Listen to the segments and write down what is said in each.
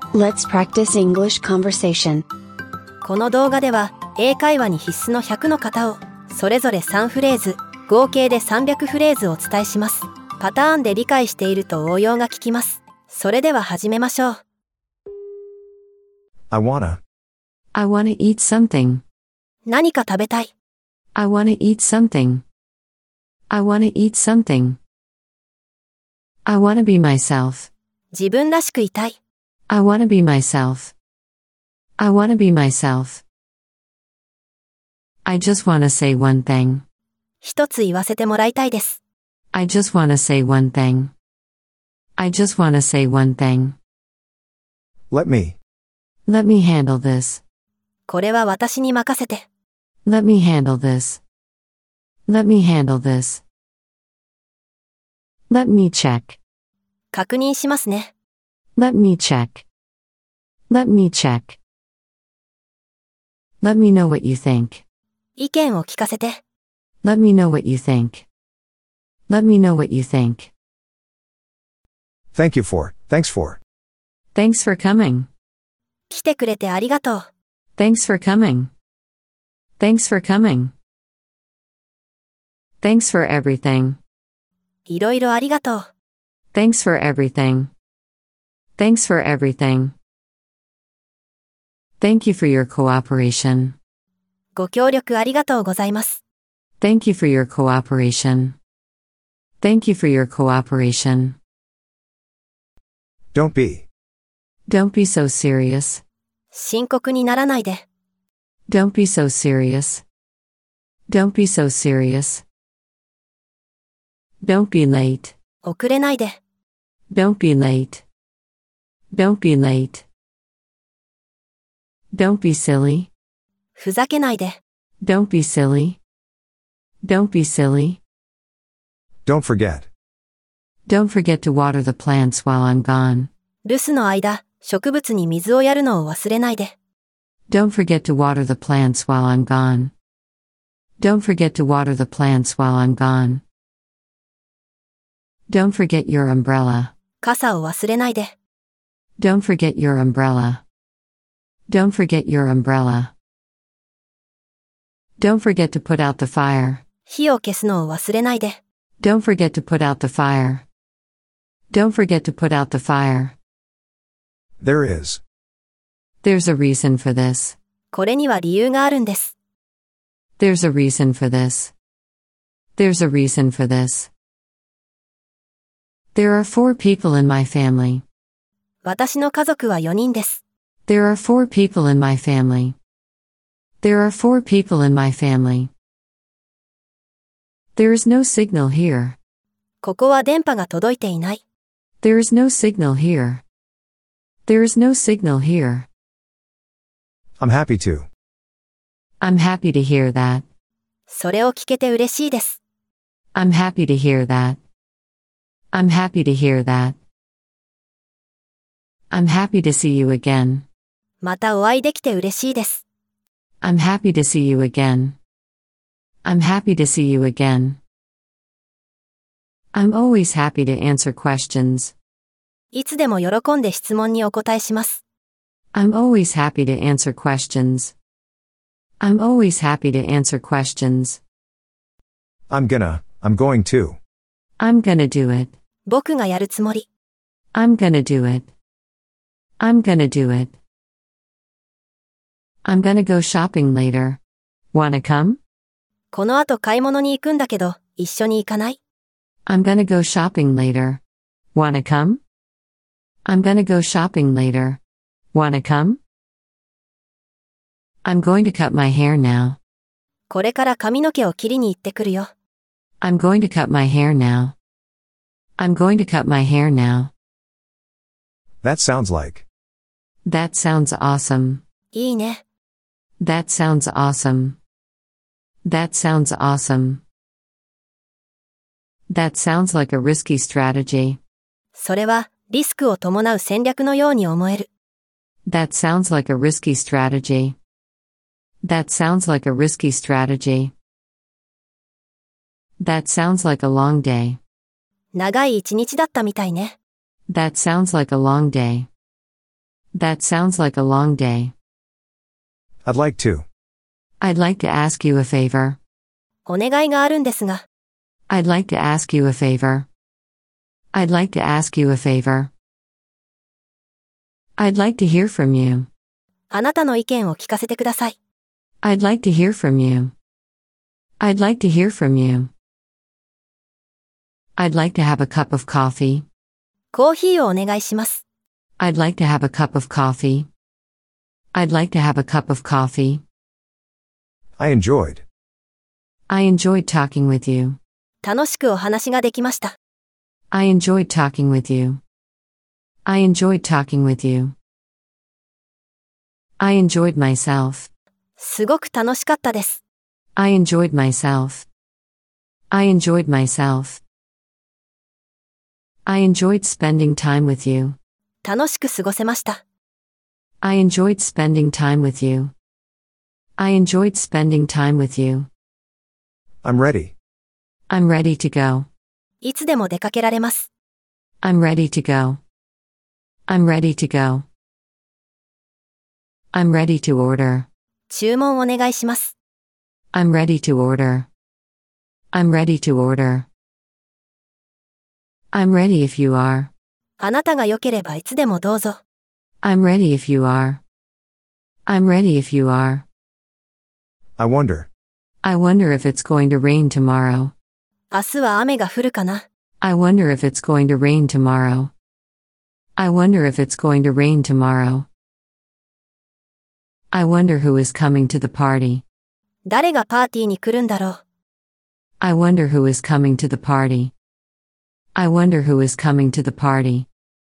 Let's practice English conversation. この動画では英会話に必須の100の型をそれぞれ3フレーズ、合計で300フレーズをお伝えします。パターンで理解していると応用が効きます。それでは始めましょう。 I wanna eat something. 何か食べたい。 I wanna eat something. I wanna eat something. I wanna be myself. 自分らしくいたい。 I wanna be myself. I wanna be myself. I just wanna say one thing. 一つ言わせてもらいたいです。 I just wanna say one thing. I just wanna say one thing. Let me handle this. これは私に任せて。 Let me handle this. Let me handle this. Let me check. 確認しますね。 Let me check. Let me check. Let me know what you think. 意見を聞かせて。 Let me know what you think. Let me know what you think. Thanks for. Thanks for coming. 来てくれてありがとう。 Thanks for coming. Thanks for coming. Thanks for everything. いろいろありがとう。 Thanks for everything. Thanks for everything. Thank you for your cooperation. ご協力ありがとうございます。 Thank you for your cooperation. Thank you for your cooperation. Don't be so serious. 深刻にならないで。 Don't be so serious. Don't be so serious. Don't be late. 遅れないで。 Don't be late. Don't be late. Don't be silly. ふざけないで。 Don't be silly. Don't be silly. Don't forget to water the plants while I'm gone. 留守の間、植物に水をやるのを忘れないで。 Don't forget to water the plants while I'm gone. Don't forget to water the plants while I'm gone. Don't forget your umbrella. 傘を忘れないで。 Don't forget your umbrella. Don't forget your umbrella. Don't forget to put out the fire. 火を消すのを忘れないで。 Don't forget to put out the fire. Don't forget to put out the fire. There's a reason for this. これには理由があるんです。 There's a reason for this. There's a reason for this. There are 4 people in my family. 私の家族は4人です。 There are 4 people in my family. There are 4 people in my family. There is no signal here. ここは電波が届いていない。 There is no signal here. There is no signal here. I'm happy to hear that. それを聞けて嬉しいです。 I'm happy to hear that. I'm happy to hear that. I'm happy to see you again. またお会いできて嬉しいです。 I'm happy to see you again. I'm happy to see you again. I'm always happy to answer questions. いつでも喜んで質問にお答えします。 I'm always happy to answer questions. I'm always happy to answer questions. I'm going to I'm gonna do it. 僕がやるつもり。 I'm gonna do it. I'm gonna do it. I'm gonna go shopping later. Wanna come? この後買い物に行くんだけど、一緒に行かない？ I'm gonna go shopping later. Wanna come? I'm gonna go shopping later. Wanna come? I'm going to cut my hair now. これから髪の毛を切りに行ってくるよ。 I'm going to cut my hair now. I'm going to cut my hair now. That sounds awesome. いいね。 That sounds awesome. That sounds awesome. That sounds like a risky strategy. それはリスクを伴う戦略のように思える。 That sounds like a risky strategy. That sounds like a risky strategy. That sounds like a long day. 長い一日だったみたいね。 That sounds like a long day. That sounds like a long day. I'd like to. I'd like to ask you a favor. お願いがあるんですが。 I'd like to ask you a favor. I'd like to ask you a favor. I'd like to hear from you. あなたの意見を聞かせてください。 I'd like to hear from you. I'd like to hear from you. I'd like to have a cup of coffee. コーヒーをお願いします。 I'd like to have a cup of coffee. I'd like to have a cup of coffee. I enjoyed. I enjoyed talking with you. 楽しくお話ができました。 I enjoyed talking with you. I enjoyed talking with you. I enjoyed myself. すごく楽しかったです。 I enjoyed myself. I enjoyed myself. I enjoyed spending time with you. 楽しく過ごせました。 I enjoyed spending time with you. I enjoyed spending time with you. I'm ready. I'm ready to go. いつでも出かけられます。 I'm ready to go. I'm ready to go. I'm ready to order. 注文お願いします。 I'm ready to order. I'm ready to order. I'm ready if you are. あなたが良ければいつでもどうぞ。 I'm ready if you are. I'm ready if you are. I wonder. I wonder if it's going to rain tomorrow. 明日は雨が降るかな。 I wonder if it's going to rain tomorrow. I wonder if it's going to rain tomorrow. I wonder who is coming to the party. 誰がパーティーに来るんだろう。 I wonder who is coming to the party. I wonder who is coming to the party.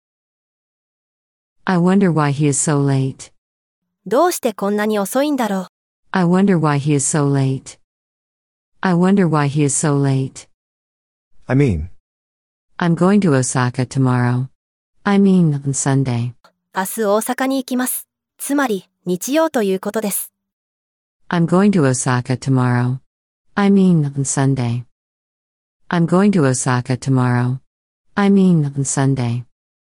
I wonder why he is so late. どうしてこんなに遅いんだろう。 I wonder why he is so late. I wonder why he is so late. I mean. I'm going to Osaka tomorrow. I mean on Sunday. 明日大阪に行きます。つまり、日曜ということです。 I'm going to Osaka tomorrow. I mean on Sunday. I'm going to Osaka tomorrow. I mean on Sunday.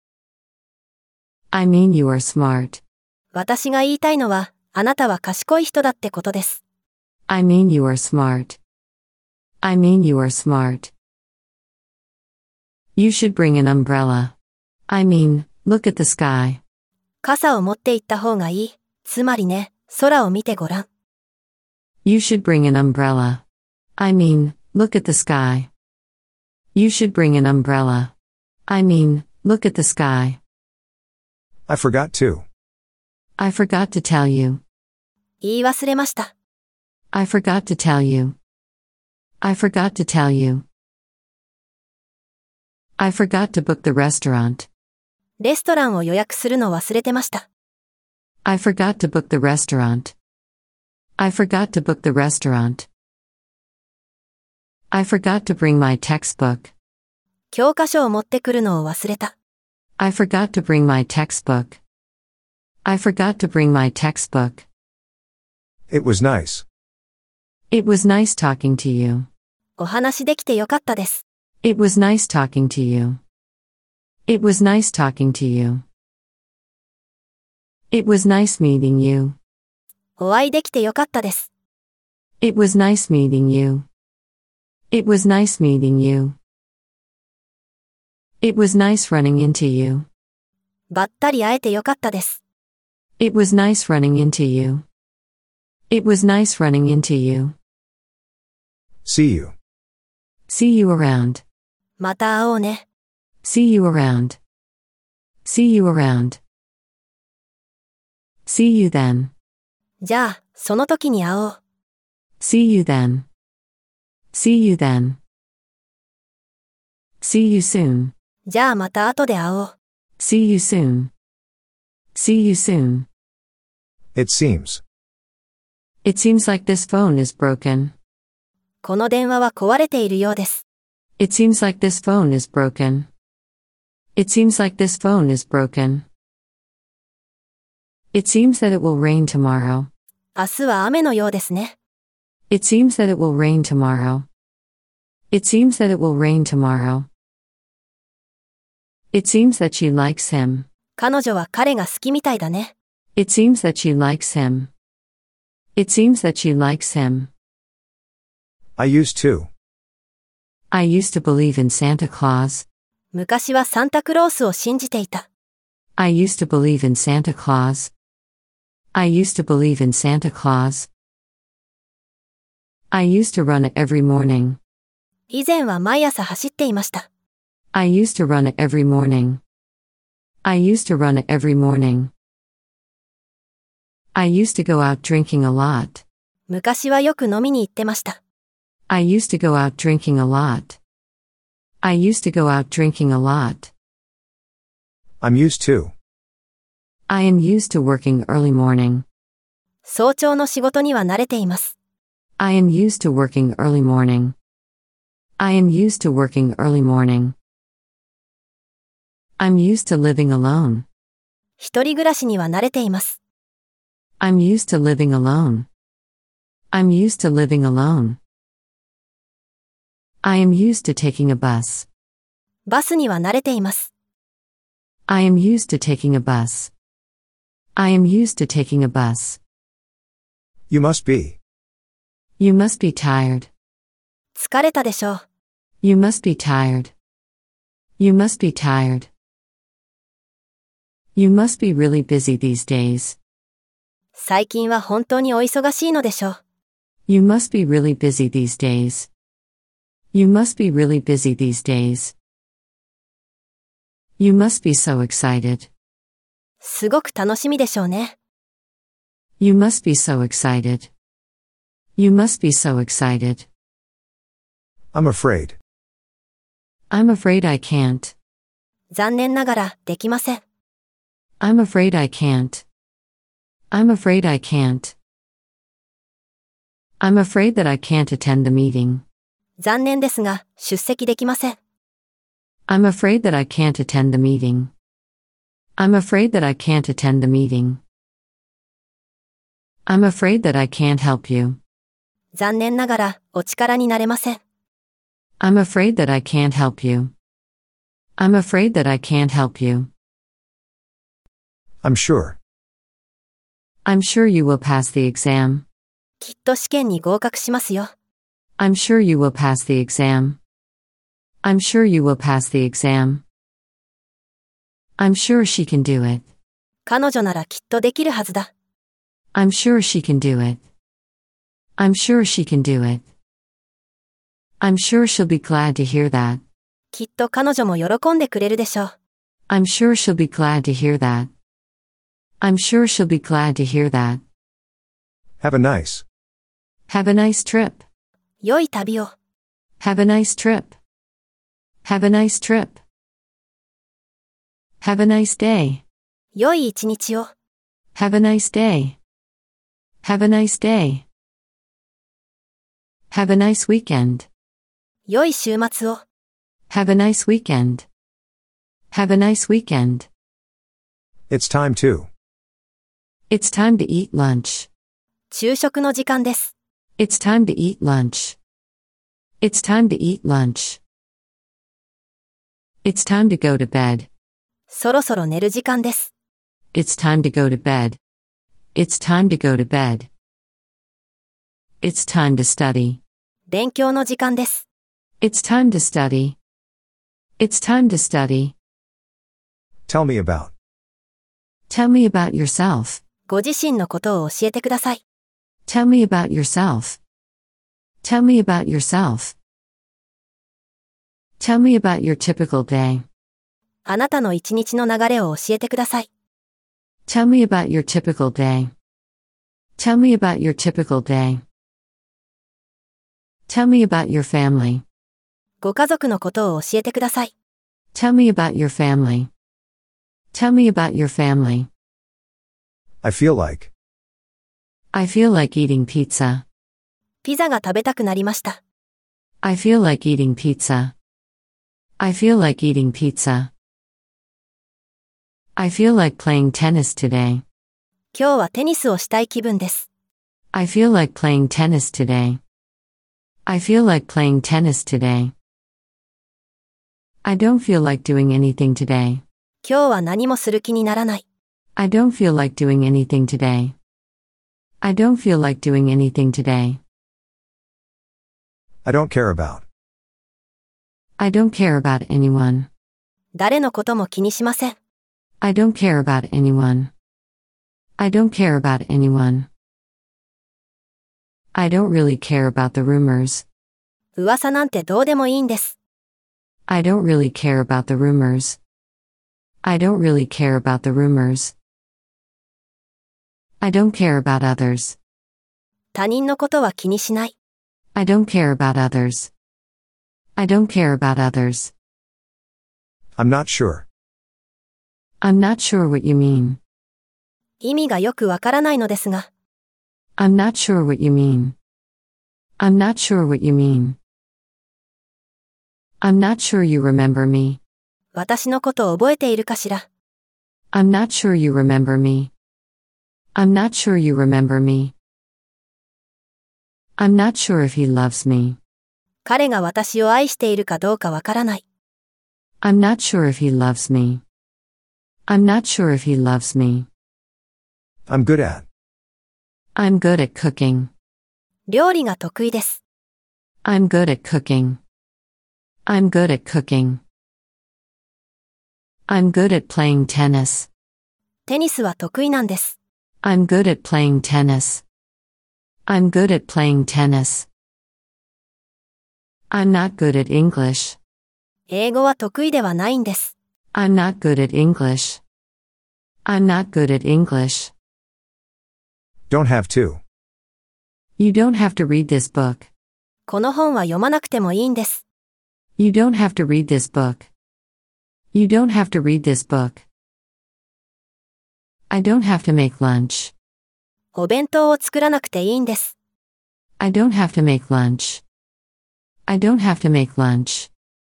I mean you are smart. 私が言いたいのは、あなたは賢い人だってことです。 I mean you are smart. I mean you are smart. You should bring an umbrella. I mean, look at the sky. 傘を持って行った方がいい。つまりね、空を見てごらん。 You should bring an umbrella. I mean, look at the sky. You should bring an umbrella. I mean, look at the sky. I forgot to. I forgot to tell you. 言い忘れました。 I forgot to tell you. I forgot to tell you. I forgot to book the restaurant. レストランを予約するの忘れてました。 I forgot to book the restaurant. I forgot to book the restaurant. I forgot to bring my textbook. 教科書を持ってくるのを忘れた。 I forgot to bring my textbook. I forgot to bring my textbook. It was nice. It was nice talking to you. お話できてよかったです。 It was nice talking to you. It was nice talking to you. It was nice meeting you. お会いできてよかったです。 It was nice meeting you. It was nice meeting you. It was nice running into you. ばったり会えてよかったです。 It was nice running into you. It was nice running into you. See you. See you around. また会おうね。 See you around. See you around. See you then. じゃあ、その時に会おう。 See you then. See you then. See you soon. じゃあまた後で会おう。 See you soon. See you soon. It seems. It seems like this phone is broken. この電話は壊れているようです。 It seems like this phone is broken. It seems like this phone is broken. It seems that it will rain tomorrow. 明日は雨のようですね。 It seems that it will rain tomorrow. It seems that it will rain tomorrow. It seems that she likes him. 彼女は彼が好きみたいだね。 It seems that she likes him. It seems that she likes him. I used to. I used to believe in Santa Claus. 昔はサンタクロースを信じていた。 I used to believe in Santa Claus. I used to believe in Santa Claus. I used to run it every morning. 以前は毎朝走っていました。 I used to run it every morning. I used to run it every morning. I used to go out drinking a lot. 昔はよく飲みに行ってました。 I used to go out drinking a lot. I used to go out drinking a lot. I'm used to. I am used to working early morning. 早朝の仕事には慣れています。 I am used to working early morning. I am used to working early morning. I'm used to living alone. 一人暮らしには慣れています。 I'm used to living alone. I'm used to living alone. I am used to taking a bus. バスには慣れています。 I am used to taking a bus. I am used to taking a bus. You must be. You must be tired. 疲れたでしょう。 You must be tired. You must be tired. You must be really busy these days. 最近は本当にお忙しいのでしょう。 You must be really busy these days. You must be really busy these days. You must be so excited. すごく楽しみでしょうね。 You must be so excited. You must be so excited. I'm afraid. I'm afraid I can't. 残念ながらできません。 I'm afraid I can't. I'm afraid I can't. I'm afraid that I can't attend the meeting. 残念ですが、出席できません。 I'm afraid that I can't attend the meeting. I'm afraid that I can't attend the meeting. I'm afraid that I can't help you. 残念ながら、お力になれません。 I'm afraid that I can't help you. I'm afraid that I can't help you. I'm sure. I'm sure you will pass the exam. きっと試験に合格しますよ。 I'm sure you will pass the exam. I'm sure you will pass the exam. I'm sure she can do it. 彼女ならきっとできるはずだ。 I'm sure she can do it. I'm sure she can do it. I'm sure she'll be glad to hear that. きっと彼女も喜んでくれるでしょう。 I'm sure she'll be glad to hear that. I'm sure she'll be glad to hear that. Have a nice. Have a nice trip. 良い旅を。 Have a nice trip. Have a nice trip. Have a nice day. 良い一日を。 Have a nice day. Have a nice day. Have a nice weekend. 良い週末を。 Have a nice weekend. Have a nice weekend. It's time to. It's time to eat lunch. 昼食の時間です。 It's time to eat lunch. It's time to eat lunch. It's time to go to bed. そろそろ寝る時間です。 It's time to go to bed. It's time to go to bed. It's time to study. 勉強の時間です。 It's time to study. It's time to study. Tell me about. Tell me about yourself. ご自身のことを教えてください。 Tell me about yourself. Tell me about yourself. Tell me about your typical day. あなたの一日の流れを教えてください。 Tell me about your typical day. Tell me about your typical day. Tell me about your family. ご家族のことを教えてください。 Tell me about your family. Tell me about your family. I feel like. I feel like eating pizza. ピザが食べたくなりました。 I feel like eating pizza. I feel like eating pizza. I feel like playing tennis today. 今日はテニスをしたい気分です。 I feel like playing tennis today. I feel like playing tennis today. I don't feel like doing anything today. 今日は何もする気にならない。 I don't feel like doing anything today. I don't feel like doing anything today. I don't care about. I don't care about anyone. 誰のことも気にしません。 I don't care about anyone. I don't care about anyone. I don't really care about the rumors. 噂なんてどうでもいいんです。 I don't really care about the rumors. I don't really care about the rumors. I don't care about others. 他人のことは気にしない。 I don't care about others. I don't care about others. I'm not sure. I'm not sure what you mean. 意味がよくわからないのですが。 I'm not sure what you mean. I'm not sure what you mean. I'm not sure you remember me. 私のことを覚えているかしら。 I'm not sure you remember me. I'm not sure you remember me. I'm not sure if he loves me. 彼が私を愛しているかどうかわからない。 I'm not sure if he loves me. I'm not sure if he loves me. I'm good at. I'm good at cooking. 料理が得意です。 I'm good at cooking. I'm good at cooking. I'm good at playing tennis. テニスは得意なんです。 I'm good at playing tennis. I'm good at playing tennis. I'm not good at English. 英語は得意ではないんです。 I'm not good at English. I'm not good at English. Don't have to. You don't have to read this book. この本は読まなくてもいいんです。 You don't have to read this book. You don't have to read this book. I don't have to make lunch. お弁当を作らなくていいんです。 I don't have to make lunch. I don't have to make lunch.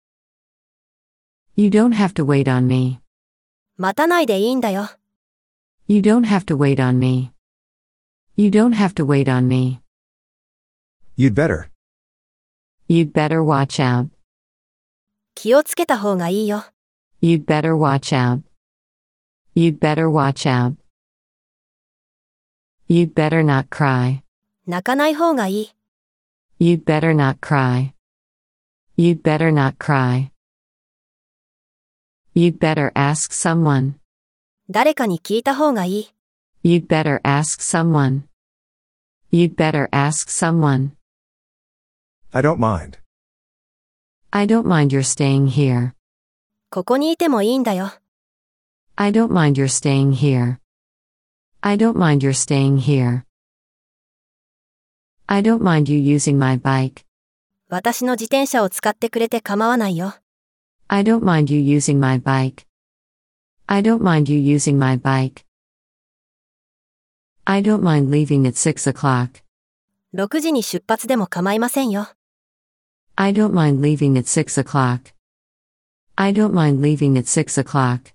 You don't have to wait on me. 待たないでいいんだよ。 You don't have to wait on me. You don't have to wait on me. You'd better. You'd better watch out. 気をつけた方がいいよ。 You'd better watch out. You'd better watch out. You'd better not cry. 泣かない方がいい。 You'd better not cry. You'd better not cry. You'd better ask someone. 誰かに聞いた方がいい。 You'd better ask someone. You'd better ask someone. I don't mind. I don't mind your staying here. ここにいてもいいんだよ。 I don't mind your staying here. I don't mind your staying here. I don't mind you using my bike. 私の自転車を使ってくれて構わないよ。 I don't mind you using my bike. I don't mind you using my bike. I don't mind leaving at 6 o'clock. 6時に出発でも構いませんよ。 I don't mind leaving at 6 o'clock. I don't mind leaving at 6 o'clock.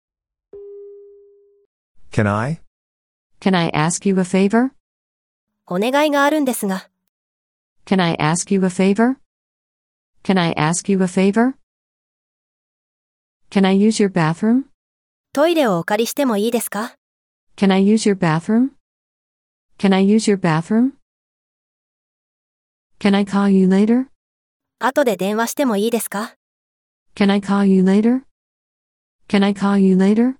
Can I? Can I ask you a favor? お願いがあるんですが。 Can I ask you a favor? Can I ask you a favor? Can I use your bathroom? トイレをお借りしてもいいですか？ Can I use your bathroom? Can I use your bathroom? Can I call you later? 後で電話してもいいですか？ Can I call you later? Can I call you later?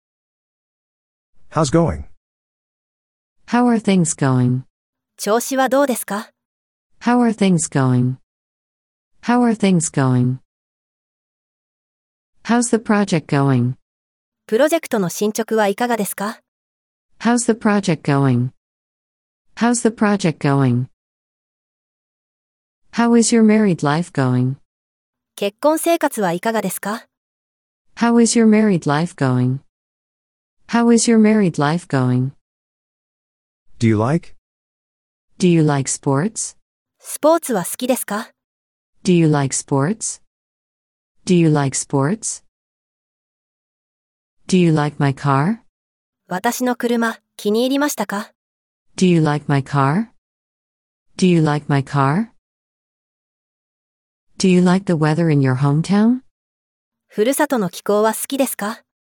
How's going? How are things going? 調子はどうですか？ How are things going? How are things going? How's the project going? プロジェクトの進捗はいかがですか？ How's the project going? How's the project going? How is your married life going? 結婚生活はいかがですか？ How is your married life going? How is your married life going? Do you like? Do you like sports? スポーツは好きですか？ Do you like sports? Do you like sports? Do you like my car? 私の車、気に入りましたか？ Do you like my car? Do you like my car? Do you like the weather in your hometown? ふるさとの気候は好きですか？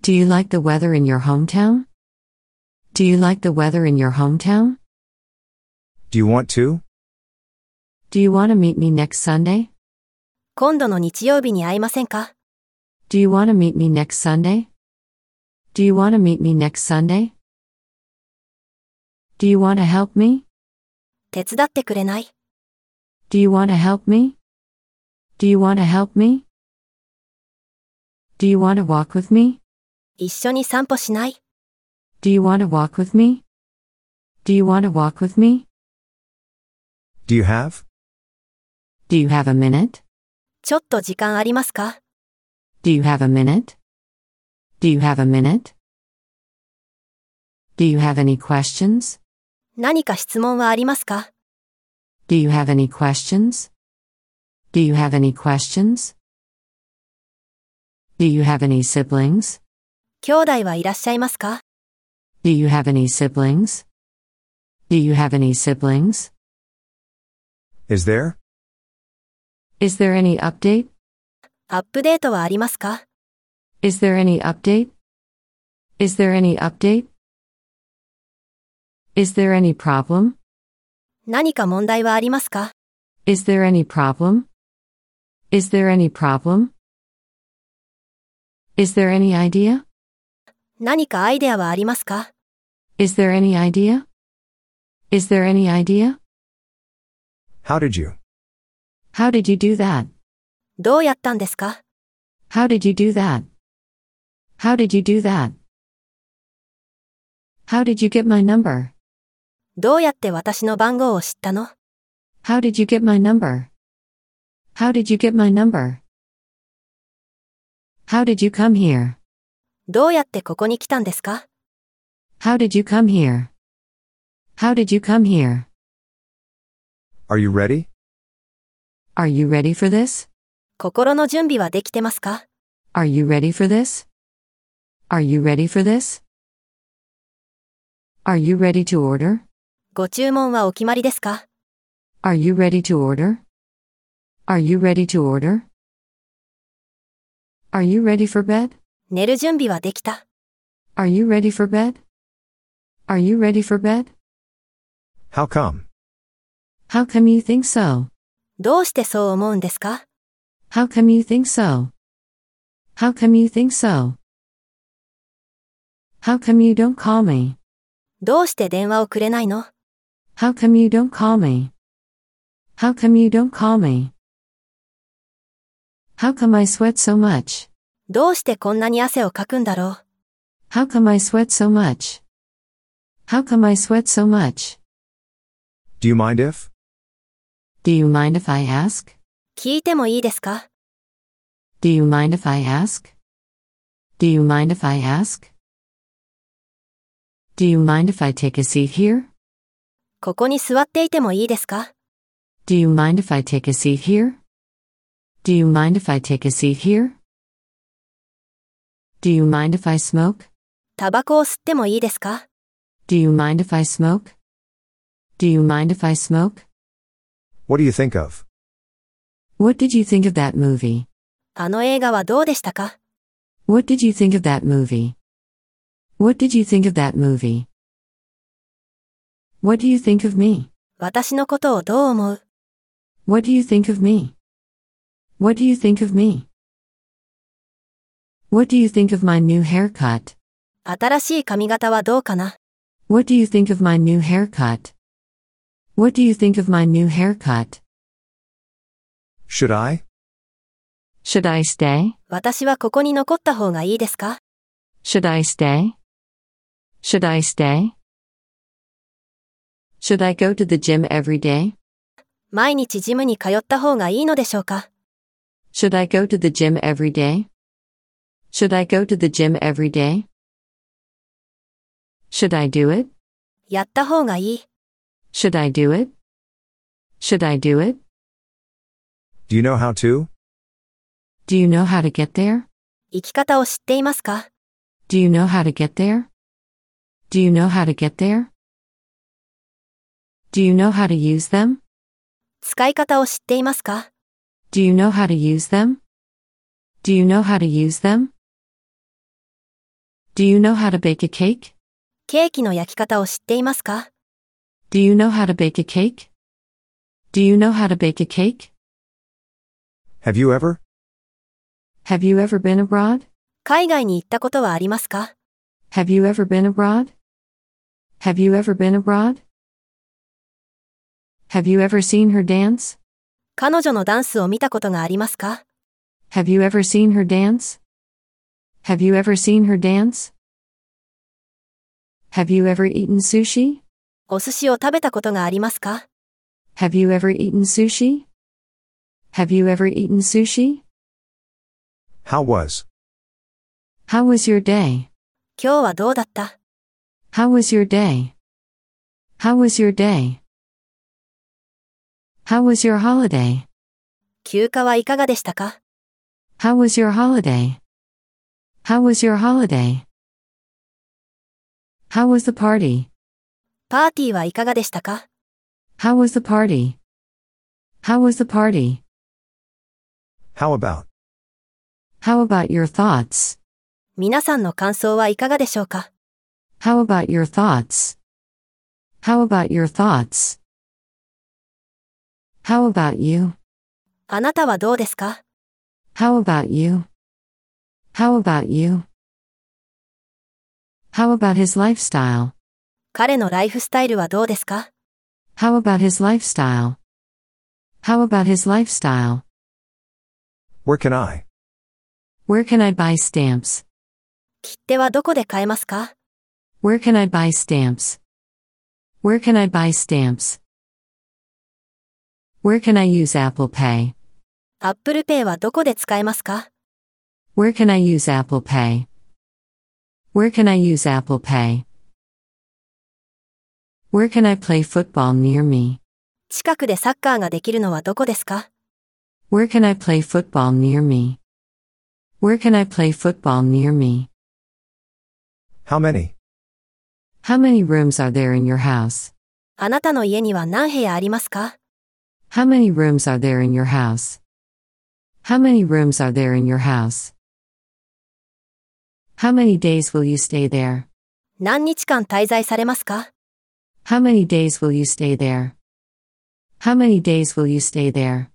Do you like the weather in your hometown? Do you like the weather in your hometown? Do you want to? Do you want to meet me next Sunday? 今度の日曜日に会いませんか？ Do you want to meet me next Sunday? Do you want to meet me next Sunday? Do you want to help me? 手伝ってくれない？ Do you want to help me? Do you want to help me? Do you want to walk with me? 一緒に散歩しない？ Do you want to walk with me? Do you want to walk with me? Do you have? Do you have a minute? ちょっと時間ありますか？ Do you have a minute? Do you have a minute? Do you have any questions? 何か質問はありますか？ Do you have any questions? Do you have any questions? Do you have any siblings? 兄弟はいらっしゃいますか？ Do you have any siblings? Do you have any siblings? Is there? Is there any update? アップデートはありますか？ Is there any update? Is there any update? Is there any problem? 何か問題はありますか？ Is there any problem? Is there any problem? Is there any idea? 何かアイデアはありますか？ Is there any idea? Is there any idea? How did you? How did you do that? どうやったんですか？ How did you do that? How did you do that? How did you get my number? どうやって私の番号を知ったの？ How did you get my number? How did you get my number? How did you come here? どうやってここに来たんですか？ How did you come here? How did you come here? Are you ready? Are you ready for this? 心の準備はできてますか？ Are you ready for this? Are you ready for this? Are you ready to order? ご注文はお決まりですか？ Are you ready to order? Are you ready to order? Are you ready for bed? 寝る準備はできた。 Are you ready for bed? Are you ready for bed? How come? How come you think so? どうしてそう思うんですか？ How come you think so? How come you think so? How come you don't call me? どうして電話をくれないの？ How come you don't call me? How come you don't call me? How come I sweat so much? どうしてこんなに汗をかくんだろう？ How come I sweat so much? How come I sweat so much? Do you mind if? Do you mind if I ask? 聞いてもいいですか？ Do you mind if I ask? Do you mind if I ask? Do you mind if I take a seat here? ここに座っていてもいいですか？ Do you mind if I take a seat here? Do you mind if I take a seat here? Do you mind if I smoke? タバコを吸ってもいいですか？ Do you mind if I smoke? Do you mind if I smoke? What do you think of? What did you think of that movie? あの映画はどうでしたか？ What did you think of that movie? What did you think of that movie? What do you think of me? 私のことをどう思う？ What do you think of me? What do you think of me? What do you think of my new haircut? 新しい髪型はどうかな？ What do you think of my new haircut? What do you think of my new haircut? Should I? Should I stay? 私はここに残った方がいいですか？ Should I stay? Should I stay? Should I go to the gym every day? 毎日ジムに通った方がいいのでしょうか？ Should I go to the gym every day? Should I go to the gym every day? Should I do it? やった方がいい。 Should I do it? Should I do it? Do you know how to? Do you know how to get there? 生き方を知っていますか？ Do you know how to get there? Do you know how to get there? Do you know how to use them? 使い方を知っていますか？ Do you know how to use them? Do you know how to use them? Do you know how to bake a cake? ケーキの焼き方を知っていますか？ Do you know how to bake a cake? Do you know how to bake a cake? Have you ever? Have you ever been abroad? 海外に行ったことはありますか？ Have you ever been abroad? Have you ever been abroad? Have you ever seen her dance? 彼女のダンスを見たことがありますか？ Have you ever seen her dance? Have you ever seen her dance? Have you ever eaten sushi? お寿司を食べたことがありますか？ Have you ever eaten sushi? Have you ever eaten sushi? How was? How was your day? 今日はどうだった？ How was your day? How was your day? How was your holiday? 休暇はいかがでしたか？ How was your holiday? How was your holiday? How was the party? パーティーはいかがでしたか？ How was the party? How was the party? How about? How about your thoughts? 皆さんの感想はいかがでしょうか？ How about your thoughts? How about your thoughts? How about you? あなたはどうですか？ How about you? How about you? How about his lifestyle? 彼のライフスタイルはどうですか？ How about his lifestyle? How about his lifestyle? Where can I? Where can I buy stamps? 切手はどこで買えますか？ Where can I buy stamps? Where can I buy stamps? Where can I use Apple Pay? アップルペイはどこで使えますか？ Where can I use Apple Pay? Where can I use Apple Pay? Where can I play football near me? 近くでサッカーができるのはどこですか？ Where can I play football near me? Where can I play football near me? How many? How many rooms are there in your house? あなたの家には何部屋ありますか？ How many rooms are there in your house? How many rooms are there in your house? How many days will you stay there? 何日間滞在されますか？ How many days will you stay there? How many days will you stay there?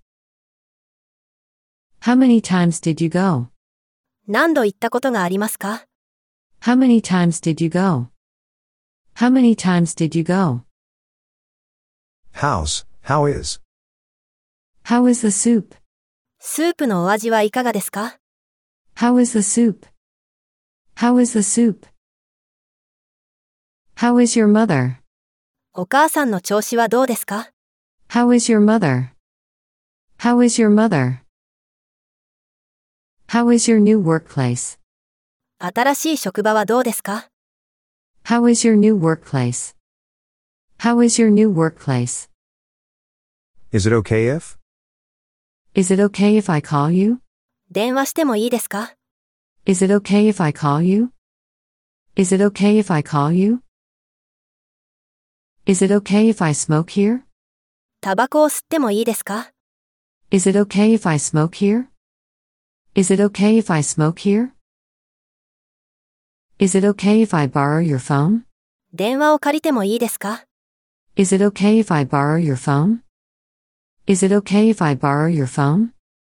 How many times did you go? 何度行ったことがありますか？ How many times did you go? How many times did you go? How's? How is? How is the soup? スープのお味はいかがですか？ How is the soup? How is the soup? How is your mother? お母さんの調子はどうですか？ How is your mother? How is your mother? How is your new workplace? 新しい職場はどうですか？ How is your new workplace? How is your new workplace? Is it okay if? Is it okay if I call you? 電話してもいいですか？ Is it okay if I call you? Is it okay if I call you? Is it okay if I smoke here? タバコを吸ってもいいですか？ Is it okay if I smoke here? Is it okay if I smoke here? Is it okay if I borrow your phone? 電話を借りてもいいですか？ Is it okay if I borrow your phone? Is it okay if I borrow your phone?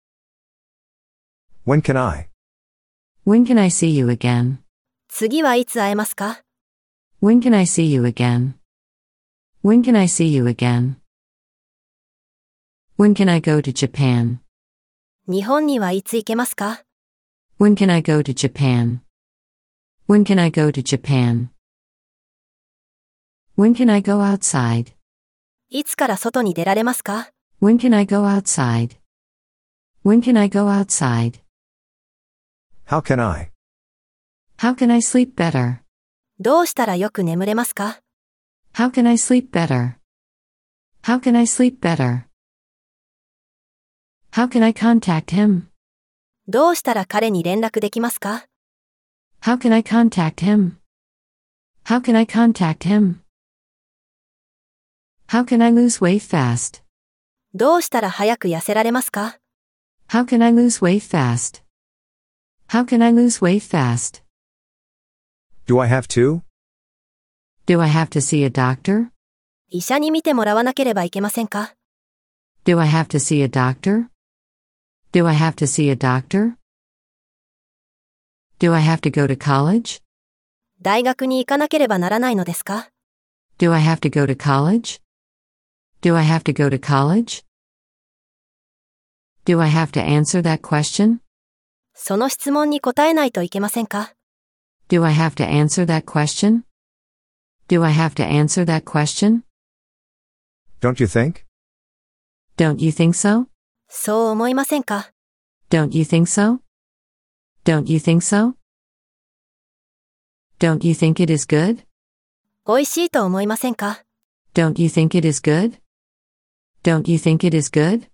When can I? When can I see you again? 次はいつ会えますか？ When can I see you again? When can I see you again? When can I go to Japan? 日本にはいつ行けますか？ When can I go to Japan? When can I go to Japan? When can I go outside? いつから外に出られますか？ When can I go outside? When can I go outside? How can I? How can I sleep better? どうしたらよく眠れますか？ How can I sleep better? How can I sleep better? How can I contact him? どうしたら彼に連絡できますか？ How can I contact him? How can I contact him? How can I lose weight fast? どうしたら早く痩せられますか？ How can I lose weight fast? How can I lose weight fast? Do I have to? Do I have to see a doctor? 医者に診てもらわなければいけませんか？ Do I have to see a doctor? Do I have to see a doctor? Do I have to go to college? 大学に行かなければならないのですか？ Do I have to go to college? Do I have to go to college? Do I have to answer that question? その質問に答えないといけませんか？ Do I have to answer that question? Do I have to answer that question? Don't you think? Don't you think so? そう思いませんか？ Don't you think so? Don't you think so? Don't you think it is good? 美味しいと思いませんか？ Don't you think it is good? Don't you think it is good?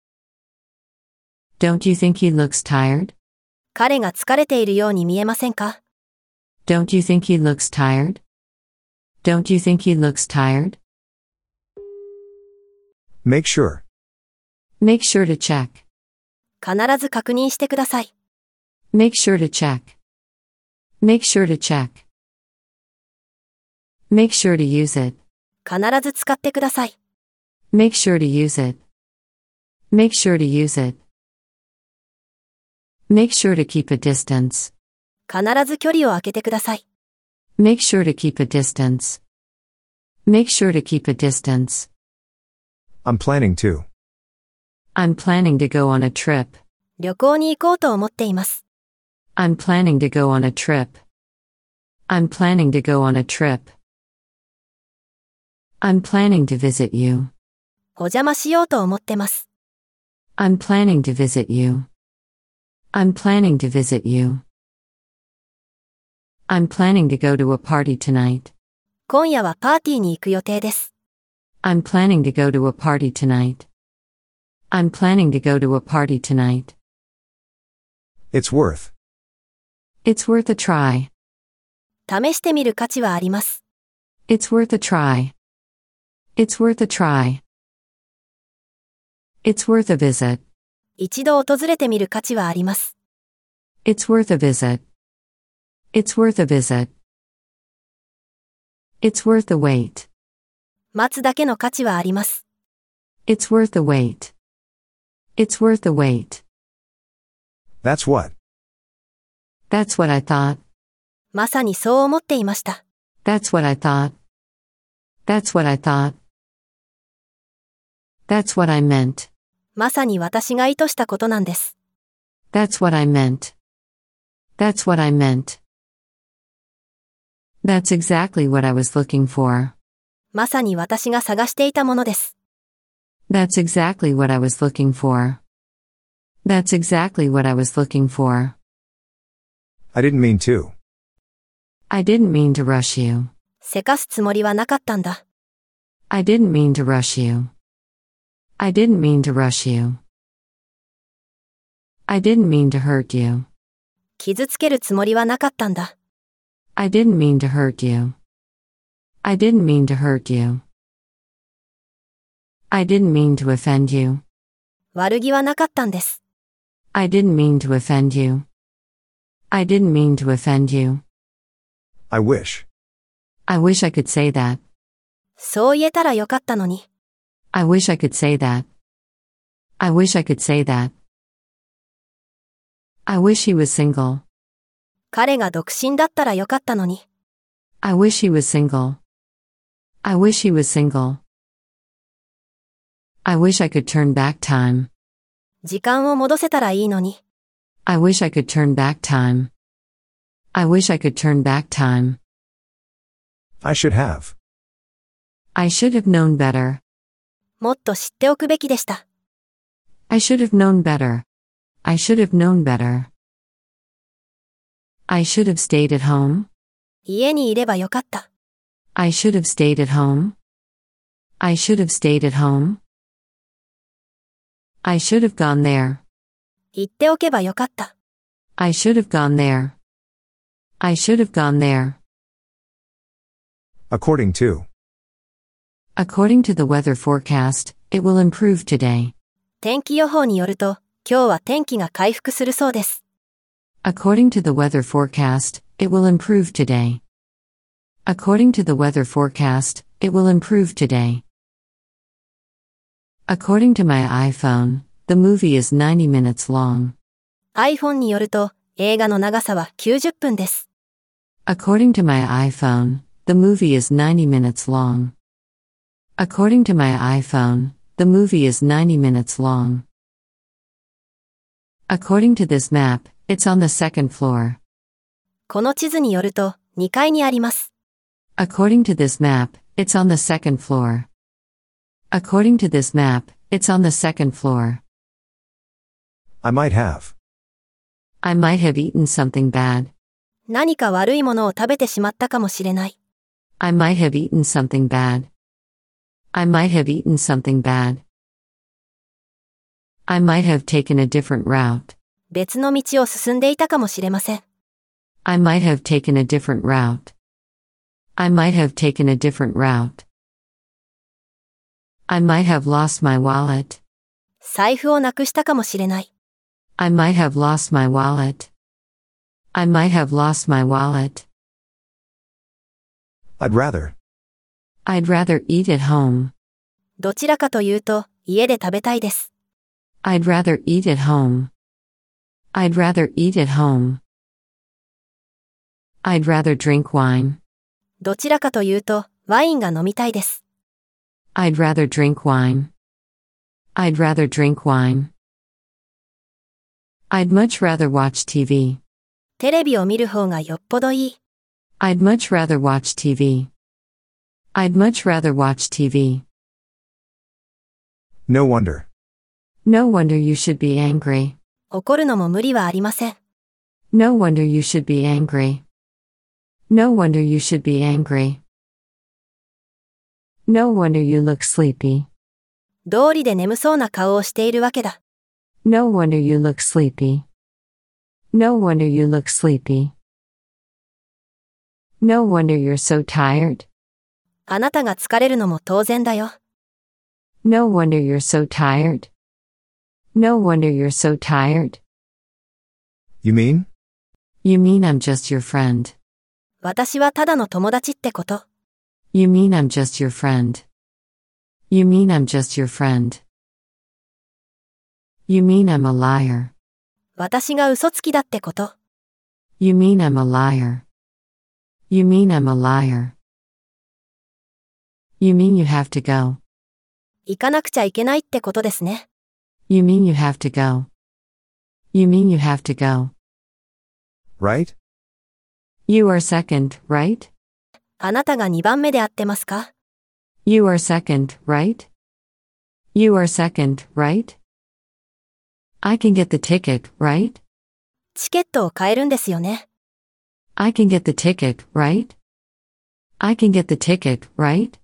Don't you think he looks tired? 彼が疲れているように見えませんか？ Don't you think he looks tired? Don't you think he looks tired? Make sure. Make sure to check. 必ず確認してください。 Make sure to check. Make sure to check. Make sure to use it. 必ず使ってください。 Make sure to use it. Make sure to use it. Make sure to keep a distance. 必ず距離を空けてください。 Make sure to keep a distance. Make sure to keep a distance. I'm planning to. I'm planning to go on a trip. 旅行に行こうと思っています。 I'm planning to go on a trip. I'm planning to go on a trip. I'm planning to visit you. お邪魔しようと思ってます。 I'm planning to visit you. I'm planning to visit you. I'm planning to go to a party tonight. 今夜はパーティーに行く予定です。 I'm planning to go to a party tonight. I'm planning to go to a party tonight. It's worth. It's worth a try. 試してみる価値はあります。 It's worth a try. It's worth a try. It's worth a visit. 一度訪れてみる価値はあります。 It's worth a visit. It's worth a visit. It's worth the wait. 待つだけの価値はあります。 It's worth the wait. It's worth the wait. That's what. That's what I thought. まさにそう思っていました。 That's what I thought. That's what I thought. That's what I meant. まさに私が意図したことなんです。 That's what I meant. That's what I meant. That's exactly what I was looking for. まさに私が探していたものです。 That's exactly what I was looking for. That's exactly what I was looking for. I didn't mean to. I didn't mean to rush you. せかすつもりはなかったんだ。 I didn't mean to rush you. I didn't mean to rush you. I didn't mean to hurt you. 傷つけるつもりはなかったんだ。 I didn't mean to hurt you. I didn't mean to hurt you. I didn't mean to offend you. 悪気はなかったんです。 I didn't mean to offend you. I didn't mean to offend you. I wish. I wish I could say that. そう言えたらよかったのに。 I wish I could say that. I wish I could say that. I wish he was single. 彼が独身だったらよかったのに。 I wish he was single. I wish he was single. I wish I could turn back time. 時間を戻せたらいいのに。 I wish I could turn back time. I wish I could turn back time. I should have. I should have known better. もっと知っておくべきでした。 I should have known better. I should have known better. I should have stayed at home. 家にいればよかった。 I should have stayed at home. I should have stayed at home. I should have gone there. 言っておけばよかった。 I should have gone there. I should have gone there. According to. According to the weather forecast, it will improve today. 天気予報によると、今日は天気が回復するそうです。 According to the weather forecast, it will improve today. According to the weather forecast, it will improve today. According to my iPhone, the movie is 90 minutes long. iPhone によると、映画の長さは90分です。 According to my iPhone, the movie is 90 minutes long. According to my iPhone, the movie is 90 minutes long. According to this map, it's on the second floor. この地図によると、2階にあります。 According to this map, it's on the second floor. According to this map, it's on the second floor. I might have. I might have eaten something bad. 何か悪いものを食べてしまったかもしれない。 I might have eaten something bad. I might have eaten something bad. I might have taken a different route. 別の道を進んでいたかもしれません。 I might have taken a different route. I might have taken a different route. I might have lost my wallet. 財布をなくしたかもしれない。 I might have lost my wallet. I might have lost my wallet. I'd rather. I'd rather eat at home. どちらかというと、家で食べたいです。 I'd rather eat at home. I'd rather eat at home. I'd rather drink wine. どちらかというと、ワインが飲みたいです。 I'd rather drink wine. I'd rather drink wine. I'd much rather watch TV. テレビを見る方がよっぽどいい。 I'd much rather watch TV. I'd much rather watch TV. No wonder. No wonder you should be angry. 怒るのも無理はありません。 No wonder you should be angry. No wonder you should be angry. No wonder you look sleepy. 道理で眠そうな顔をしているわけだ。 No wonder you look sleepy. No wonder you look sleepy. No wonder you're so tired. あなたが疲れるのも当然だよ。 No wonder you're so tired. No wonder you're so tired. You mean? You mean I'm just your friend. 私はただの友達ってこと。 You mean I'm just your friend. You mean I'm just your friend. You mean I'm a liar. 私が嘘つきだってこと。 You mean I'm a liar. You mean I'm a liar. You mean you have to go. 行かなくちゃいけないってことですね。 You mean you have to go. You mean you have to go. Right? You are second, right? あなたが2番目で合ってますか？ You are second, right? You are second, right? I can get the ticket, right? チケットを買えるんですよね。 I can get the ticket, right? I can get the ticket, right?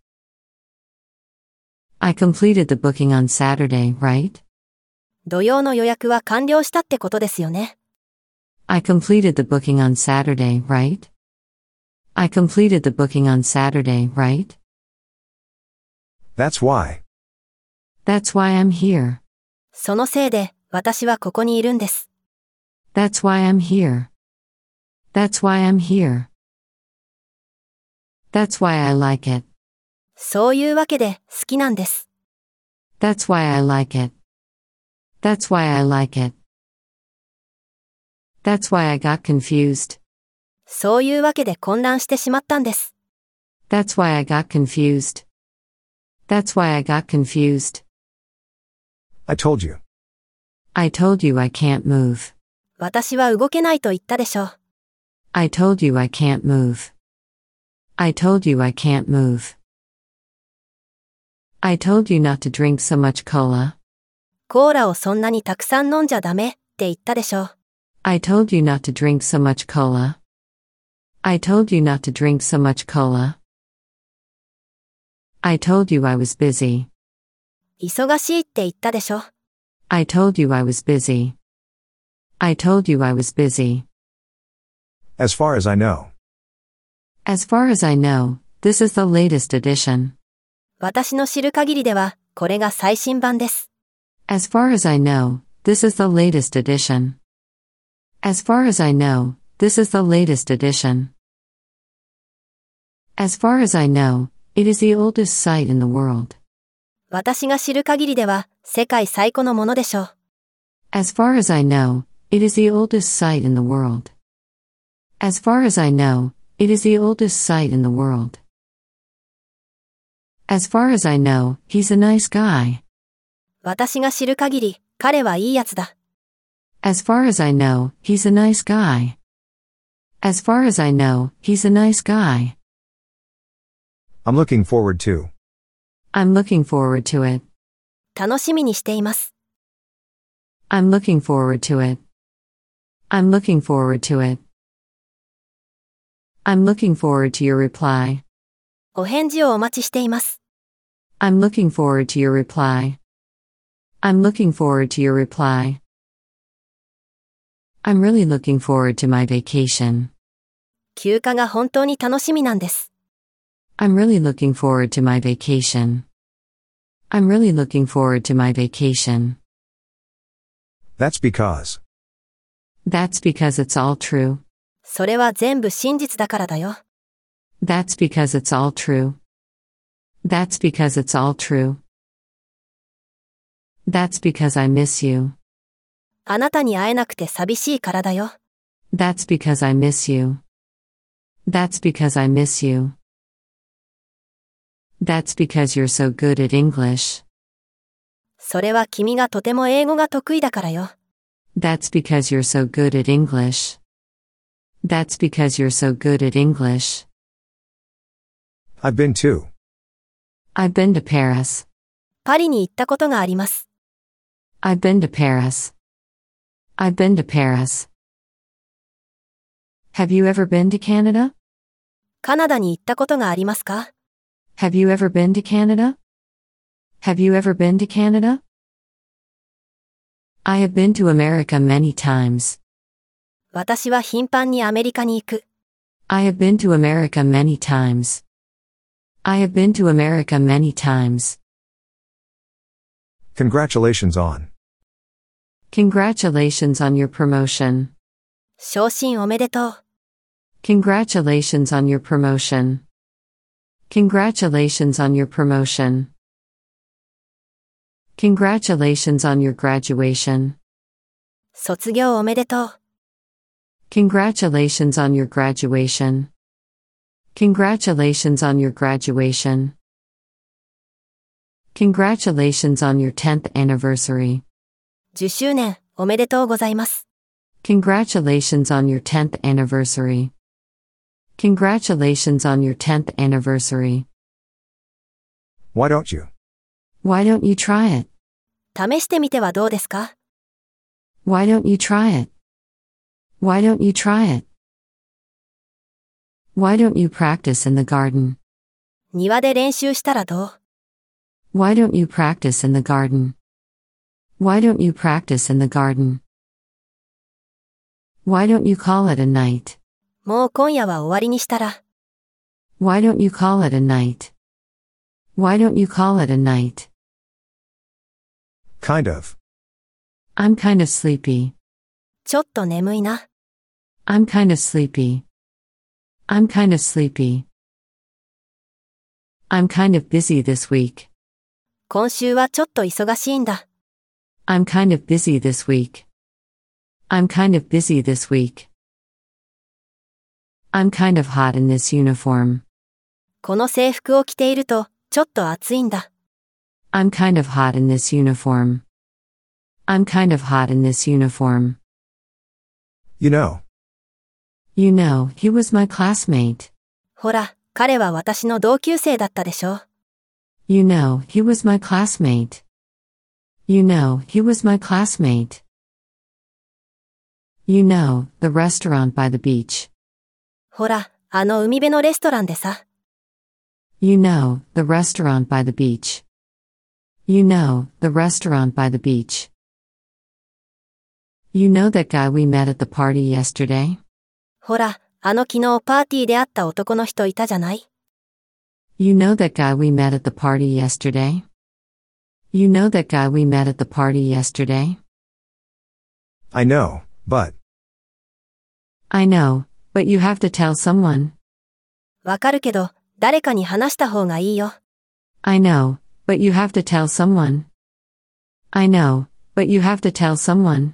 I completed the booking on Saturday, right? 土曜の予約は完了したってことですよね。 I completed the booking on Saturday, right? I completed the booking on Saturday, right? That's why. That's why I'm here. そのせいで、私はここにいるんです。 That's why I'm here. That's why I'm here. That's why I like it. そういうわけで、好きなんです。 That's why I like it. That's why I like it. That's why I got confused. そういうわけで混乱してしまったんです。 That's why I got confused. That's why I got confused. I told you. I told you I can't move. 私は動けないと言ったでしょう。 I told you I can't move. I told you I can't move. I told you not to drink so much cola. コーラをそんなにたくさん飲んじゃダメって言ったでしょう。 I told you not to drink so much cola. I told you not to drink so much cola. I told you I was busy. 忙しいって言ったでしょ。 I told you I was busy. I told you I was busy. As far as I know. As far as I know, this is the latest edition. 私の知る限りでは、これが最新版です。 As far as I know, this is the latest edition. As far as I know, this is the latest edition. As far as I know, it is the oldest site in the world. 私が知る限りでは、世界最古のものでしょう。 As far as I know, it is the oldest site in the world. As far as I know, it is the oldest site in the world. As far as I know, he's a nice guy. 私が知る限り、彼はいいやつだ。 As far as I know, he's a nice guy. As far as I know, he's a nice guy. I'm looking forward to. I'm looking forward to it. 楽しみにしています。 I'm looking forward to it. I'm looking forward to it. I'm looking forward to your reply. お返事をお待ちしています。 I'm looking forward to your reply. I'm looking forward to your reply. I'm really looking forward to my vacation. 休暇が本当に楽しみなんです。 I'm really looking forward to my vacation. I'm really looking forward to my vacation. That's because. That's because it's all true. それは全部真実だからだよ。 That's because it's all true. That's because it's all true. That's because I miss you. あなたに会えなくて寂しいからだよ。 That's because I miss you. That's because I miss you. That's because you're so good at English. それは君がとても英語が得意だからよ。 That's because you're so good at English. That's because you're so good at English. I've been to. I've been to Paris. パリに行ったことがあります。 I've been to Paris. I've been to Paris. Have you ever been to Canada? カナダに行ったことがありますか？ Have you ever been to Canada? Have you ever been to Canada? I have been to America many times. 私は頻繁にアメリカに行く。 I have been to America many times. I have been to America many times. Congratulations on. Congratulations on your promotion. 昇進おめでとう。 Congratulations on your promotion. Congratulations on your promotion. Congratulations on your graduation. 卒業おめでとう。 Congratulations on your graduation. Congratulations on your graduation. Congratulations on your 10th anniversary. 10周年おめでとうございます。 Congratulations on your 10th anniversary. Congratulations on your 10th anniversary. Why don't you? Why don't you try it? 試してみてはどうですか？ Why don't you try it? Why don't you try it? Why don't you practice in the garden? 庭で練習したらどう？ Why don't you practice in the garden? Why don't you practice in the garden? Why don't you call it a night? もう今夜は終わりにしたら。 Why don't you call it a night? Why don't you call it a night? Kind of. I'm kind of sleepy. ちょっと眠いな。 I'm kind of sleepy. I'm kind of sleepy. I'm kind of busy this week. 今週はちょっと忙しいんだ。 I'm kind of busy this week. I'm kind of busy this week. I'm kind of hot in this uniform. この制服を着ていると、ちょっと暑いんだ。 I'm kind of hot in this uniform. I'm kind of hot in this uniform. You know. You know, he was my classmate. ほら、彼は私の同級生だったでしょ。 You know, he was my classmate. You know, he was my classmate. You know, the restaurant by the beach. ほら、あの海辺のレストランでさ。 You know, the restaurant by the beach. You know, the restaurant by the beach. You know that guy we met at the party yesterday? ほら、あの昨日パーティーで会った男の人いたじゃない？ You know that guy we met at the party yesterday? You know that guy we met at the party yesterday? I know, but. I know, but you have to tell someone. わかるけど、 誰かに話した方がいいよ。 I know, but you have to tell someone. I know, but you have to tell someone.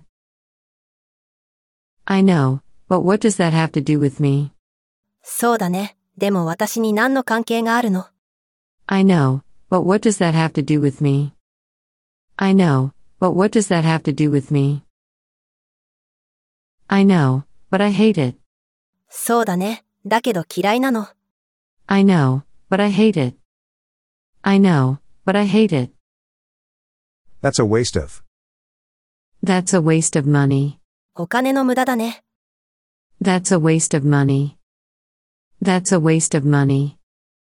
I know, but what does that have to do with me? そうだね。でも私に何の関係があるの？ I know, but what does that have to do with me? I know, but what does that have to do with me? I know, but I hate it. そうだね。だけど嫌いなの。 I know, but I hate it. I know, but I hate it. That's a waste of. That's a waste of money. お金の無駄だね。 That's a waste of money. That's a waste of money.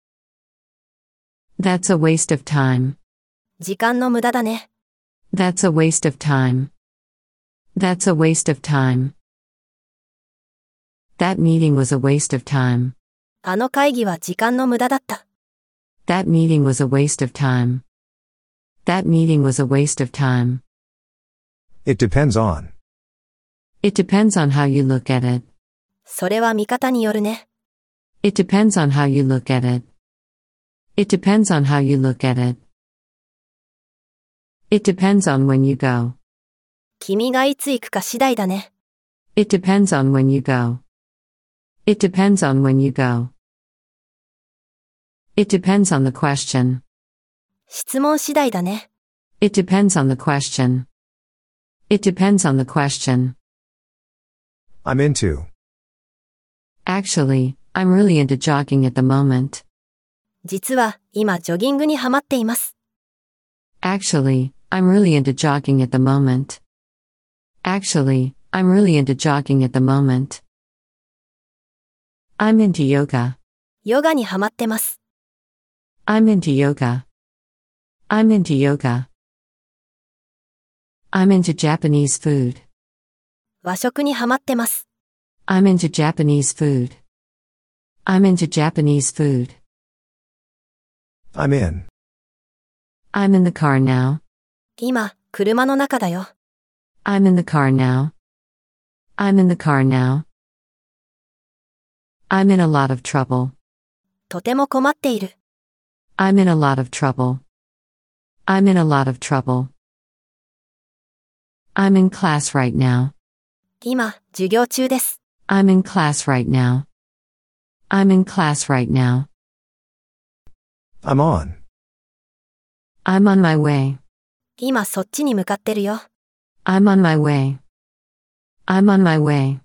That's a waste of time. 時間の無駄だね。 That's a waste of time. That's a waste of time. That meeting was a waste of time. あの会議は時間の無駄だった。 That meeting was a waste of time. That meeting was a waste of time. It depends on. It depends on how you look at it. それは見方によるね。 It depends on how you look at it. It depends on how you look at it. It depends on when you go. 君がいつ行くか次第だね。 It depends on when you go. It depends on when you go. It depends on the question. 質問次第だね。 It depends on the question. It depends on the question. I'm into. Actually, I'm really into jogging at the moment. 実は、今ジョギングにハマっています。 Actually, I'm really into jogging at the moment. Actually, I'm really into jogging at the moment. I'm into yoga. ヨガにハマってます。 I'm into yoga. I'm into yoga. I'm into Japanese food. 和食にハマってます。 I'm into Japanese food. I'm into Japanese food. I'm in. I'm in the car now. 今、車の中だよ。 I'm in the car now. I'm in the car now. I'm in a lot of trouble. とても困っている。 I'm in a lot of trouble. I'm in a lot of trouble. I'm in class right now. 今、授業中です。 I'm in class right now. I'm in class right now. I'm on. I'm on my way. 今そっちに向かってるよ。 I'm on my way. I'm on my way.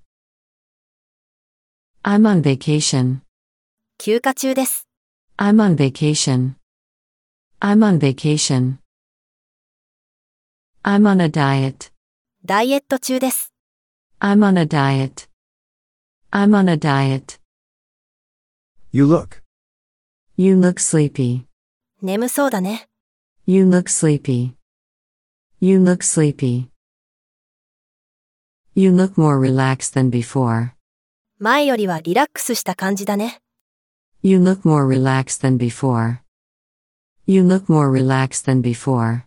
I'm on vacation. 休暇中です。 I'm on vacation. I'm on vacation. I'm on a diet. ダイエット中です。 I'm on a diet. I'm on a diet. You look. You look sleepy. 眠そうだね。 You look sleepy. You look sleepy. You look more relaxed than before. 前よりはリラックスした感じだね。 You look more relaxed than before. You look more relaxed than before.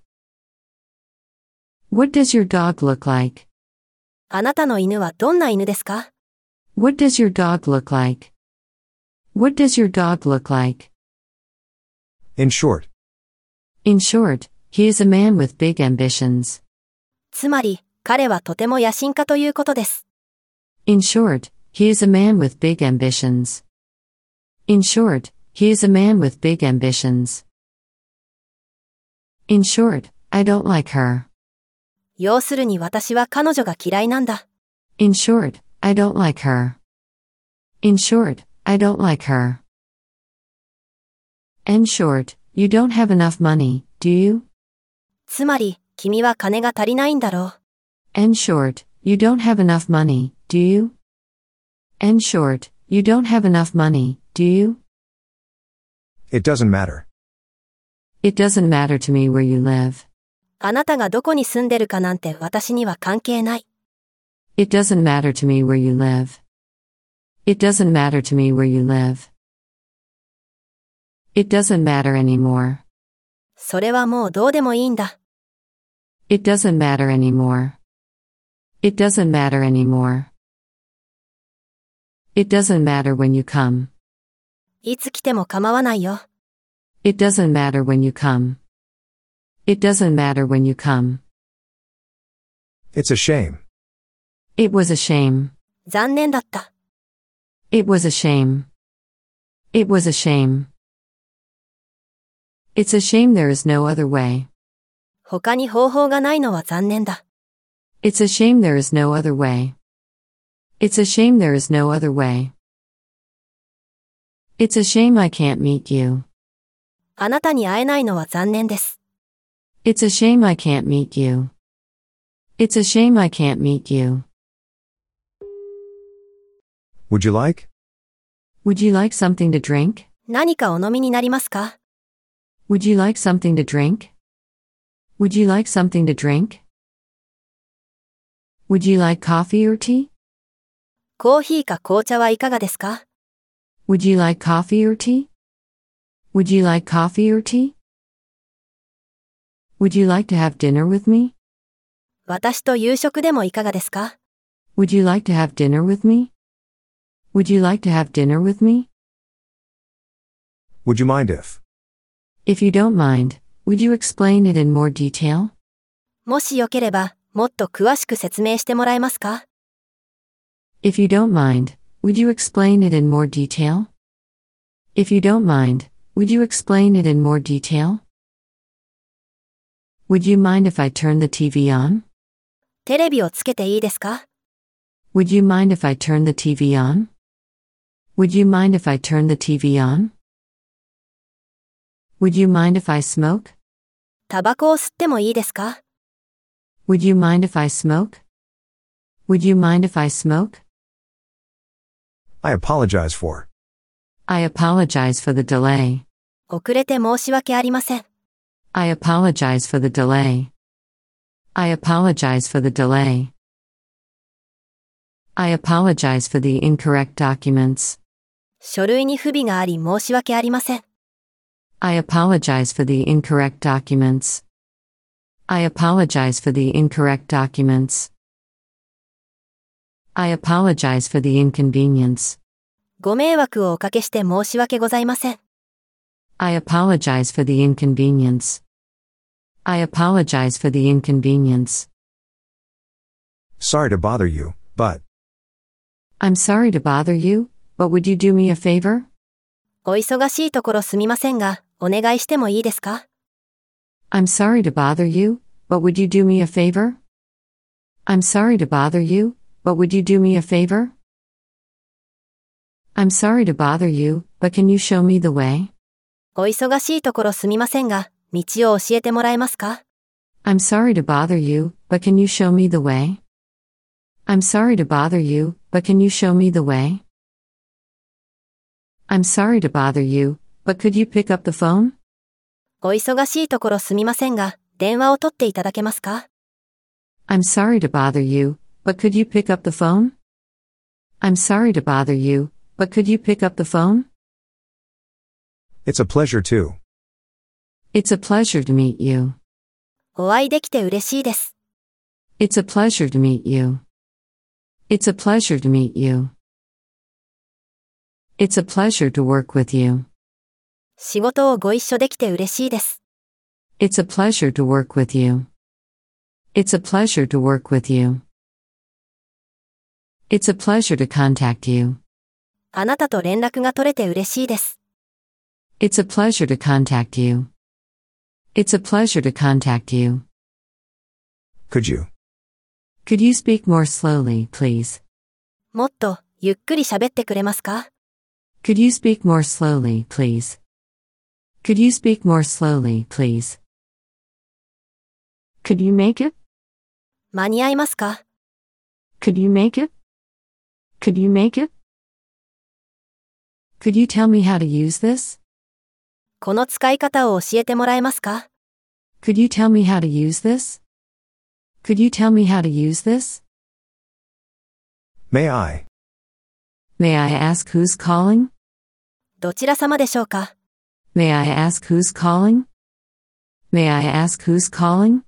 What does your dog look like? あなたの犬はどんな犬ですか？ What does your dog look like? What does your dog look like? In short. In short, he is a man with big ambitions. つまり、彼はとても野心家ということです。 In short, he is a man with big ambitions. In short, he is a man with big ambitions. In short, I don't like her. 要するに私は彼女が嫌いなんだ。 In short, I don't like her. In short, I don't like her. In short, you don't have enough money, do you? つまり、君は金が足りないんだろう。 In short, you don't have enough money, do you? In short, you don't have enough money, do you? It doesn't matter. It doesn't matter to me where you live. あなたがどこに住んでるかなんて私には関係ない。 It doesn't matter to me where you live. It doesn't matter to me where you live. It doesn't matter anymore. それはもうどうでもいいんだ。 It doesn't matter anymore. It doesn't matter anymore. It doesn't matter when you come. いつ来ても構わないよ。 It doesn't matter when you come. It doesn't matter when you come. It's a shame. It was a shame. 残念だった。 It was a shame. It was a shame. It's a shame there is no other way. 他に方法がないのは残念だ。 It's a shame there is no other way. It's a shame there is no other way. It's a shame I can't meet you. あなたに会えないのは残念です。 It's a shame I can't meet you. It's a shame I can't meet you. Would you like? Would you like something to drink? 何かお飲みになりますか？ Would you like something to drink? Would you like something to drink? Would you like coffee or tea? コーヒーか紅茶はいかがですか？ Would you like coffee or tea? Would you like coffee or tea? Would you like to have dinner with me? 私と夕食でもいかがですか？ Would you like to have dinner with me? Would you like to have dinner with me? Would you mind if? If you don't mind, would you explain it in more detail? もしよければ、もっと詳しく説明してもらえますか？ If you don't mind, would you explain it in more detail? If you don't mind, would you explain it in more detail? Would you mind if I turn the TV on? テレビをつけていいですか？ Would you mind if I turn the TV on? Would you mind if I turn the TV on? Would you mind if I smoke? タバコを吸ってもいいですか？ Would you mind if I smoke? Would you mind if I smoke? I apologize for. I apologize for the delay. 遅れて申し訳ありません。 I apologize for the delay. I apologize for the delay. I apologize for the incorrect documents. 書類に不備があり申し訳ありません。 I apologize for the incorrect documents. I apologize for the incorrect documents. I apologize for the inconvenience. ご迷惑をおかけして申し訳ございません。 I apologize for the inconvenience. I apologize for the inconvenience. Sorry to bother you, but. I'm sorry to bother you, but would you do me a favor? お忙しいところすみませんが、お願いしてもいいですか？ I'm sorry to bother you, but would you do me a favor? I'm sorry to bother you, but would you do me a favor? I'm sorry to bother you, but can you show me the way? お忙しいところすみませんが、道を教えてもらえますか？ I'm sorry to bother you, but can you show me the way? I'm sorry to bother you, but can you show me the way? I'm sorry to bother you, but could you pick up the phone? お忙しいところすみませんが、電話を取っていただけますか？ I'm sorry to bother you, but could you pick up the phone? I'm sorry to bother you, but could you pick up the phone? It's a pleasure too. It's a pleasure to meet you. お会いできて嬉しいです。 It's a pleasure to meet you. It's a pleasure to meet you. It's a pleasure to work with you. 仕事をご一緒できて嬉しいです。 It's a pleasure to work with you. It's a pleasure to work with you. It's a pleasure to contact you. あなたと連絡が取れて嬉しいです。 It's a pleasure to contact you. It's a pleasure to contact you. Could you? Could you speak more slowly, please? もっとゆっくり喋ってくれますか？ Could you speak more slowly, please? Could you speak more slowly, please? Could you make it? 間に合いますか？ Could you make it? Could you make it? Could you tell me how to use this? この使い方を教えてもらえますか？ Could you tell me how to use this? Could you tell me how to use this? May I? May I ask who's calling? どちら様でしょうか？ May I ask who's calling? May I ask who's calling?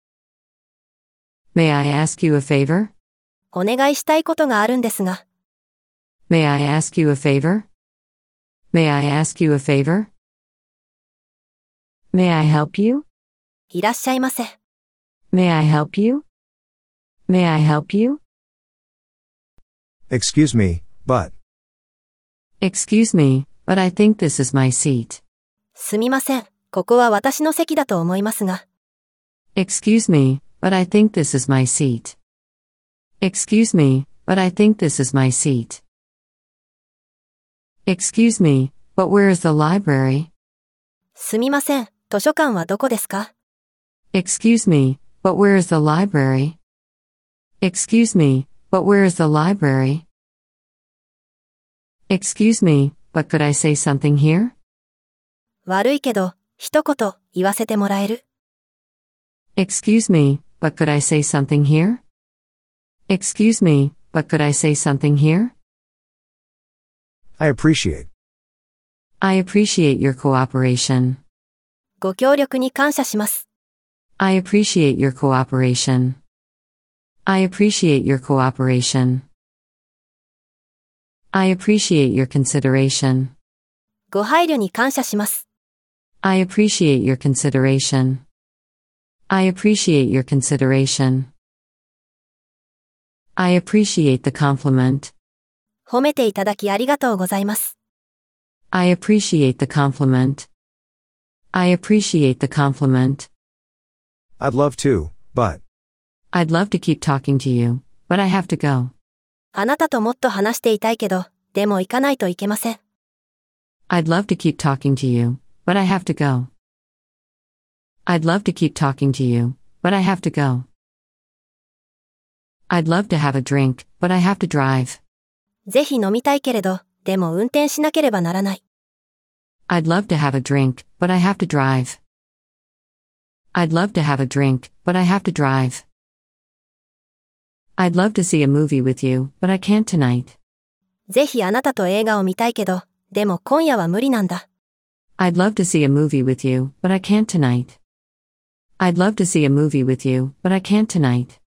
May I ask you a favor? お願いしたいことがあるんですが。 May I ask you a favor? May I ask you a favor? May I help you? いらっしゃいませ。 May I help you? May I help you? Excuse me, but. Excuse me, but I think this is my seat. すみません。ここは私の席だと思いますが。 Excuse me, but I think this is my seat. Excuse me, but I think this is my seat. Excuse me, but where is the library? すみません。図書館はどこですか？ Excuse me, but where is the library? Excuse me, but where is the library? Excuse me, but could I say something here? 悪いけど、一言言わせてもらえる？ Excuse me, but could I say something here? Excuse me, but could I say something here? I appreciate. I appreciate your cooperation. ご協力に感謝します。 I appreciate your cooperation. I appreciate your cooperation. I appreciate your consideration. ご配慮に感謝します。 I appreciate your consideration. I appreciate your consideration. I appreciate the compliment. 褒めていただきありがとうございます。 I appreciate the compliment. I appreciate the compliment. I'd love to, but. I'd love to keep talking to you, but I have to go. あなたともっと話していたいけど、でも行かないといけません。 I'd love to keep talking to you, but I have to go. I'd love to keep talking to you, but I have to go. I'd love to have a drink, but I have to drive. ぜひ飲みたいけれど、でも運転しなければならない。 I'd love to have a drink, but I have to drive. I'd love to have a drink, but I have to drive. I'd love to see a movie with you, but I can't tonight. ぜひあなたと映画を見たいけど、でも今夜は無理なんだ。 I'd love to see a movie with you, but I can't tonight. I'd love to see a movie with you, but I can't tonight.